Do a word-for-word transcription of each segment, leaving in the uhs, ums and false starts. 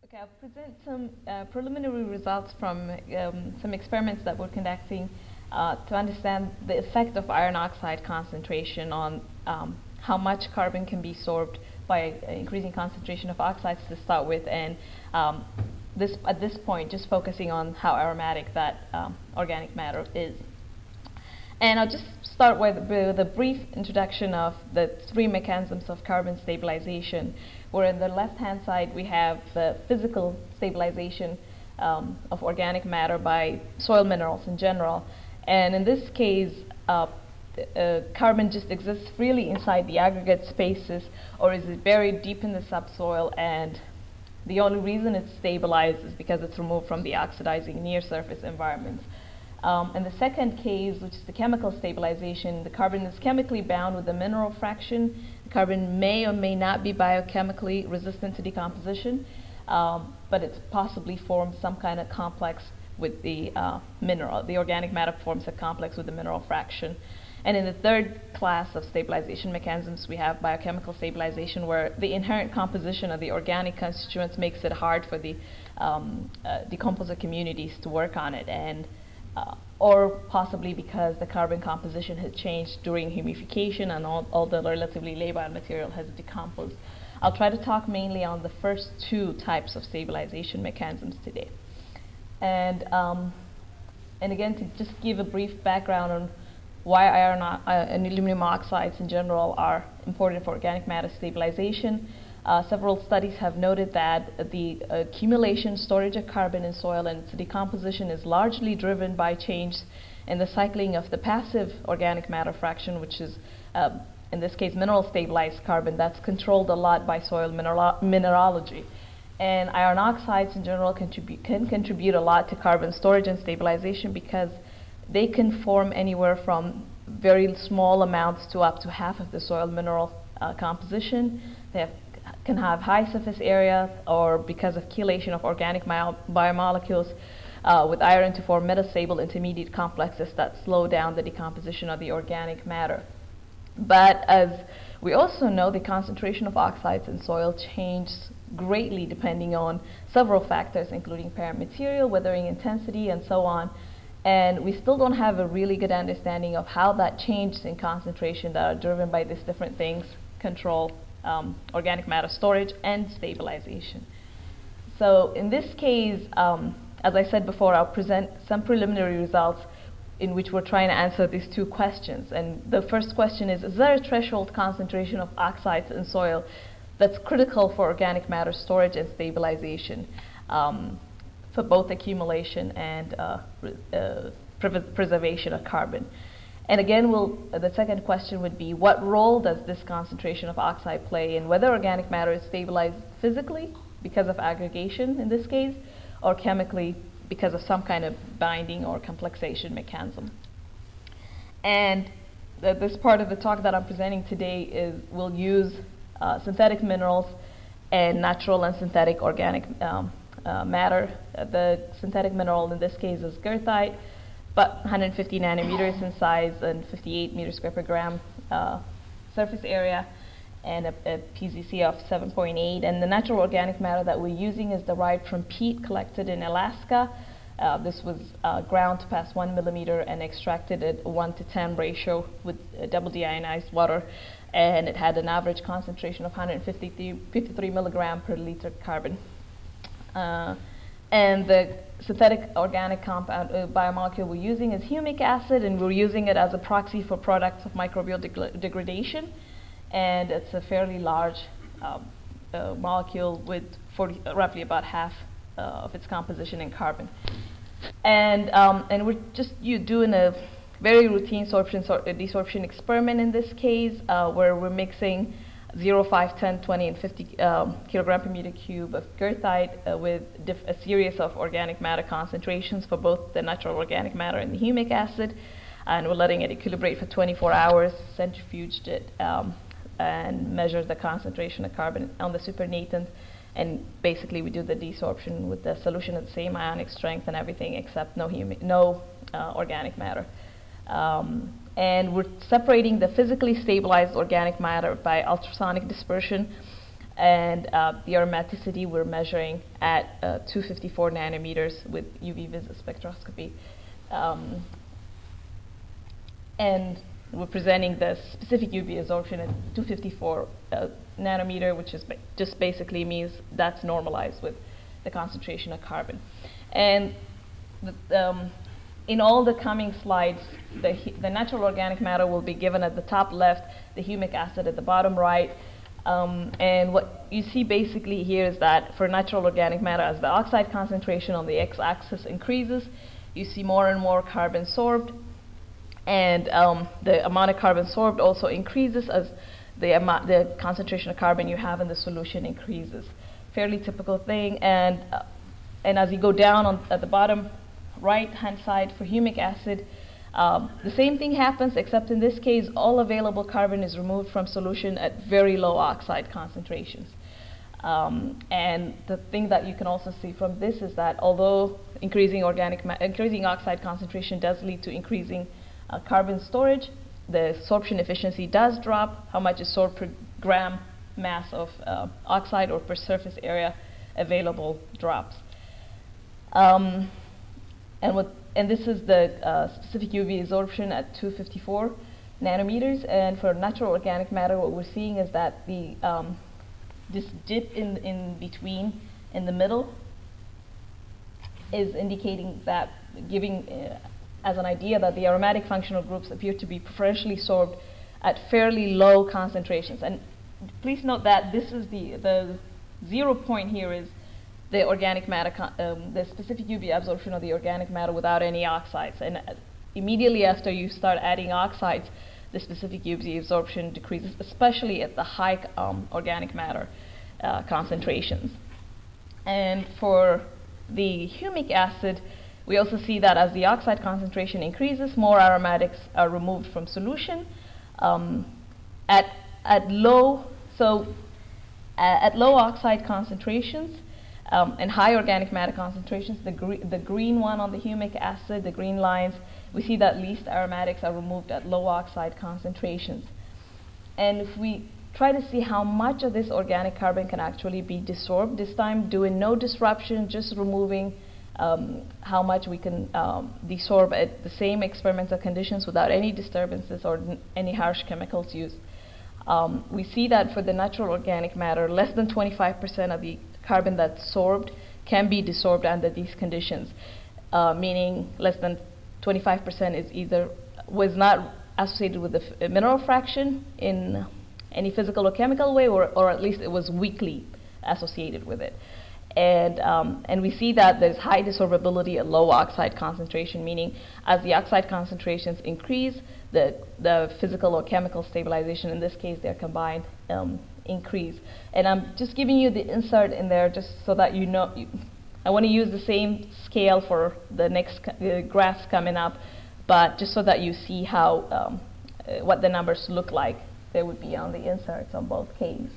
Okay, I'll present some uh, preliminary results from um, some experiments that we're conducting uh, to understand the effect of iron oxide concentration on um, how much carbon can be sorbed by increasing concentration of oxides to start with, and um, this at this point just focusing on how aromatic that um, organic matter is. And I'll just start with, with a brief introduction of the three mechanisms of carbon stabilization, where on the left-hand side we have the physical stabilization um, of organic matter by soil minerals in general. And in this case, uh, uh, carbon just exists freely inside the aggregate spaces, or is it buried deep in the subsoil, and the only reason it's stabilized is because it's removed from the oxidizing near-surface environments. Um, in the second case, which is the chemical stabilization, the carbon is chemically bound with the mineral fraction. The carbon may or may not be biochemically resistant to decomposition, um, but it's possibly formed some kind of complex with the uh, mineral. The organic matter forms a complex with the mineral fraction. And in the third class of stabilization mechanisms, we have biochemical stabilization, where the inherent composition of the organic constituents makes it hard for the um, uh, decomposer communities to work on it. And Uh, or possibly because the carbon composition has changed during humidification and all, all the relatively labile material has decomposed. I'll try to talk mainly on the first two types of stabilization mechanisms today. And, um, and again, to just give a brief background on why iron uh, and aluminum oxides in general are important for organic matter stabilization. Uh, several studies have noted that the accumulation, storage of carbon in soil and its decomposition is largely driven by change in the cycling of the passive organic matter fraction, which is, uh, in this case, mineral stabilized carbon that's controlled a lot by soil mineral mineralogy. And iron oxides in general contribute, can contribute a lot to carbon storage and stabilization because they can form anywhere from very small amounts to up to half of the soil mineral uh, composition. They have can have high surface area, or because of chelation of organic biomolecules uh, with iron to form metastable intermediate complexes that slow down the decomposition of the organic matter. But as we also know, the concentration of oxides in soil changes greatly depending on several factors, including parent material, weathering intensity, and so on. And we still don't have a really good understanding of how that changes in concentration that are driven by these different things control Um, organic matter storage and stabilization. So in this case, um, as I said before, I'll present some preliminary results in which we're trying to answer these two questions. And the first question is, is there a threshold concentration of oxides in soil that's critical for organic matter storage and stabilization um, for both accumulation and uh, uh, pre preservation of carbon? And again, we'll, uh, the second question would be, what role does this concentration of oxide play in whether organic matter is stabilized physically because of aggregation in this case, or chemically because of some kind of binding or complexation mechanism? And th this part of the talk that I'm presenting today is we'll use uh, synthetic minerals and natural and synthetic organic um, uh, matter. Uh, the synthetic mineral in this case is goethite, but one hundred fifty nanometers in size and fifty-eight meters square per gram uh, surface area, and a, a P Z C of seven point eight. And the natural organic matter that we're using is derived from peat collected in Alaska. Uh, this was uh, ground to past one millimeter and extracted at a one to ten ratio with uh, double deionized water, and it had an average concentration of one hundred fifty-three milligram per liter carbon. Uh, And the synthetic organic compound uh, biomolecule we're using is humic acid, and we're using it as a proxy for products of microbial deg degradation. And it's a fairly large um, uh, molecule with forty, uh, roughly about half uh, of its composition in carbon. And um, and we're just you doing a very routine sorption sor uh, desorption experiment in this case, uh, where we're mixing zero, five, ten, twenty, and fifty um, kilogram per meter cube of goethite uh, with diff a series of organic matter concentrations for both the natural organic matter and the humic acid, and we're letting it equilibrate for twenty-four hours, centrifuged it, um, and measured the concentration of carbon on the supernatant, and basically we do the desorption with the solution at the same ionic strength and everything except no, humic no uh, organic matter. Um, and we're separating the physically stabilized organic matter by ultrasonic dispersion and uh, the aromaticity we're measuring at uh, two fifty-four nanometers with U V vis spectroscopy. Um, and we're presenting the specific U V absorption at two fifty-four uh, nanometer, which is ba just basically means that's normalized with the concentration of carbon. And the, um, in all the coming slides, the, the natural organic matter will be given at the top left, the humic acid at the bottom right. Um, and what you see basically here is that for natural organic matter, as the oxide concentration on the x-axis increases, you see more and more carbon sorbed. And um, the amount of carbon sorbed also increases as the, amount, the concentration of carbon you have in the solution increases. Fairly typical thing. And, uh, and as you go down on, at the bottom right-hand side for humic acid, um, the same thing happens, except in this case, all available carbon is removed from solution at very low oxide concentrations. Um, and the thing that you can also see from this is that although increasing organic ma increasing oxide concentration does lead to increasing uh, carbon storage, the sorption efficiency does drop. How much is sorbed per gram mass of uh, oxide or per surface area available drops. Um, and what and this is the uh, specific U V absorption at two fifty-four nanometers. And for natural organic matter, what we're seeing is that the um, this dip in in between in the middle is indicating that, giving uh, as an idea that the aromatic functional groups appear to be preferentially sorbed at fairly low concentrations. And please note that this is the the zero point here is the organic matter, um, the specific U V absorption of the organic matter without any oxides. And uh, immediately after you start adding oxides, the specific U V absorption decreases, especially at the high um, organic matter uh, concentrations. And for the humic acid, we also see that as the oxide concentration increases, more aromatics are removed from solution. Um, at at low, so uh, at low oxide concentrations um, and high organic matter concentrations, the gre the green one on the humic acid, the green lines, we see that least aromatics are removed at low oxide concentrations. And if we try to see how much of this organic carbon can actually be desorbed, this time doing no disruption, just removing um, how much we can um, desorb at the same experimental conditions without any disturbances or any harsh chemicals used. Um, we see that for the natural organic matter, less than twenty-five percent of the carbon that's sorbed can be desorbed under these conditions, uh, meaning less than twenty-five percent is either was not associated with the f mineral fraction in any physical or chemical way, or, or at least it was weakly associated with it. And, um, and we see that there's high desorbability at low oxide concentration, meaning as the oxide concentrations increase, the, the physical or chemical stabilization, in this case they're combined, um, increase. And I'm just giving you the insert in there just so that you know, you, I want to use the same scale for the next uh, graphs coming up, but just so that you see how, um, uh, what the numbers look like, they would be on the inserts on both cases.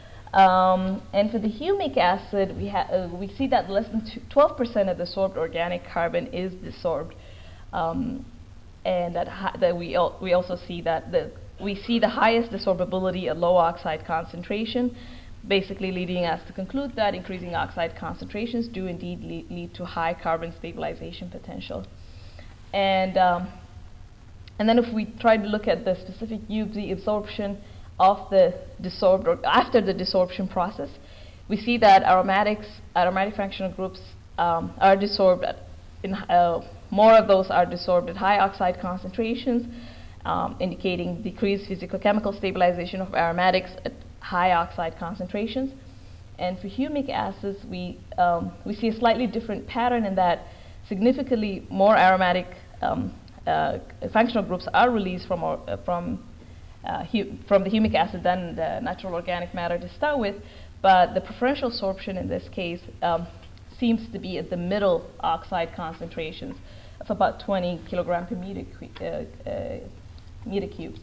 Um, and for the humic acid, we, ha uh, we see that less than twelve percent of the sorbed organic carbon is desorbed, um, and that, that we, al we also see that the, we see the highest desorbability at low oxide concentration, basically leading us to conclude that increasing oxide concentrations do indeed lead, lead to high carbon stabilization potential. And, um, and then if we try to look at the specific U V absorption of the desorbed, or after the desorption process, we see that aromatics, aromatic functional groups um, are desorbed, at, in, uh, more of those are desorbed at high oxide concentrations, um, indicating decreased physicochemical stabilization of aromatics at high oxide concentrations. And for humic acids, we, um, we see a slightly different pattern in that significantly more aromatic um, uh, functional groups are released from, or, uh, from Uh, from the humic acid than the natural organic matter to start with, but the preferential sorption in this case um, seems to be at the middle oxide concentrations of about twenty kilogram per meter, uh, uh, meter cubes.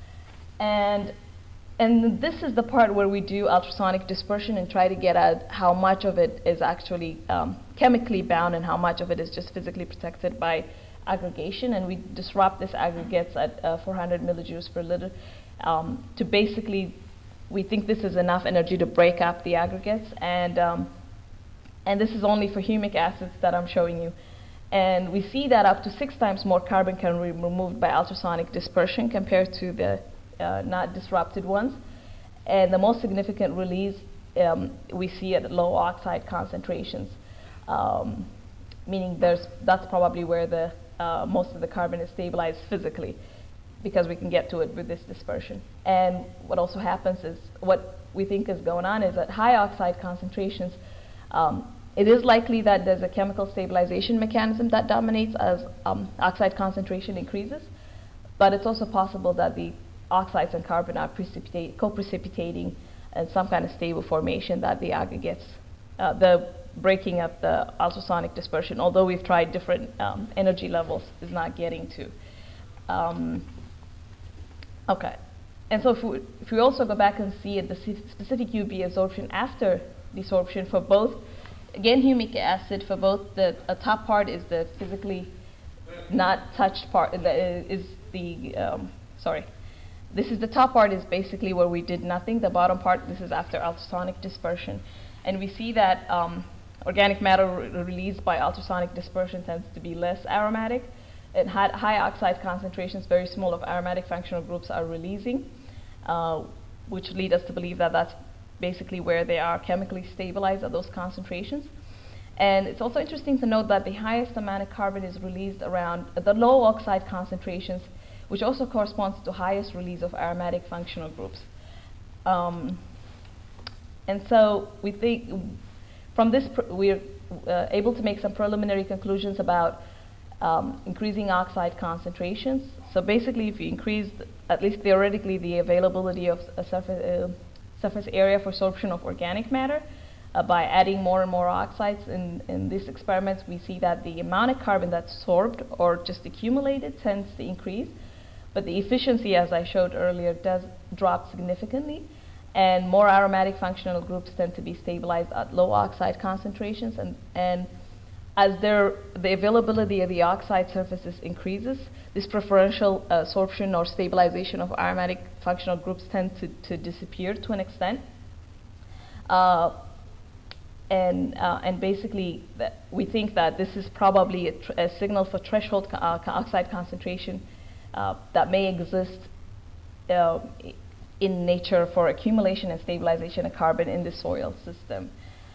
And, and this is the part where we do ultrasonic dispersion and try to get at how much of it is actually um, chemically bound and how much of it is just physically protected by aggregation. And we disrupt this aggregates at uh, four hundred millijoules per liter um, to basically we think this is enough energy to break up the aggregates, and um, and this is only for humic acids that I'm showing you. And we see that up to six times more carbon can be removed by ultrasonic dispersion compared to the uh, not disrupted ones. And the most significant release um, we see at low oxide concentrations, um, meaning there's, that's probably where the uh, most of the carbon is stabilized physically, because we can get to it with this dispersion. And what also happens is, what we think is going on is at high oxide concentrations, um, it is likely that there's a chemical stabilization mechanism that dominates as um, oxide concentration increases, but it's also possible that the oxides and carbon are precipitate, co-precipitating in some kind of stable formation that the aggregates, uh, the breaking up the ultrasonic dispersion, although we've tried different um, energy levels, is not getting to. Um, okay, and so if we, if we also go back and see at the specific U V absorption after desorption for both, again, humic acid for both the uh, top part is the physically not touched part, uh, is the, um, sorry, this is the top part is basically where we did nothing. The bottom part, this is after ultrasonic dispersion. And we see that um, organic matter re released by ultrasonic dispersion tends to be less aromatic. At high, high oxide concentrations, very small of aromatic functional groups are releasing, uh, which lead us to believe that that's basically where they are chemically stabilized at those concentrations. And it's also interesting to note that the highest amount of carbon is released around the low oxide concentrations, which also corresponds to highest release of aromatic functional groups. Um, and so we think from this pr we're uh, able to make some preliminary conclusions about um, increasing oxide concentrations. So basically, if you increase, th at least theoretically, the availability of a surface uh, surface area for sorption of organic matter, uh, by adding more and more oxides in, in these experiments, we see that the amount of carbon that's sorbed or just accumulated tends to increase, but the efficiency, as I showed earlier, does drop significantly, and more aromatic functional groups tend to be stabilized at low oxide concentrations, and, and as their, the availability of the oxide surfaces increases, this preferential uh, sorption or stabilization of aromatic functional groups tend to, to disappear to an extent. Uh, and, uh, and basically, that we think that this is probably a, tr a signal for threshold co uh, oxide concentration uh, that may exist uh, in nature for accumulation and stabilization of carbon in the soil system.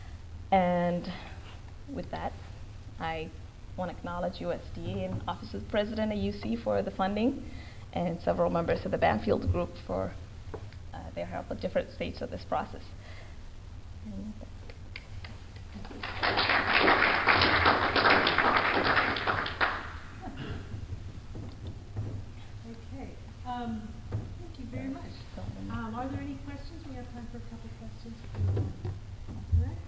And with that, I want to acknowledge U S D A and Office of the President at U C for the funding, and several members of the Banfield Group for uh, their help at different stages of this process. And okay. Um, thank you very much. Um, are there any questions? We have time for a couple questions. All right.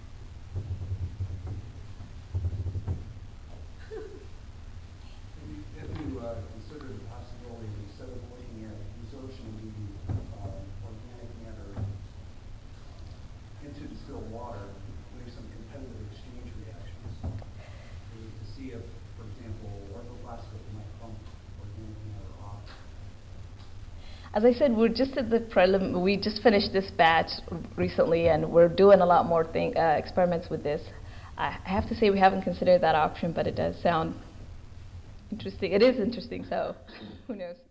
Have you uh, considered the possibility, instead of looking at desorption of the uh, organic matter into distilled water, doing some competitive exchange reactions to, to see if, for example, orthoplastic might pump organic matter off? as I said, we're just at the prelim. We just finished this batch recently, and we're doing a lot more thing, uh, experiments with this. I have to say we haven't considered that option, but it does sound interesting. It is interesting, so who knows?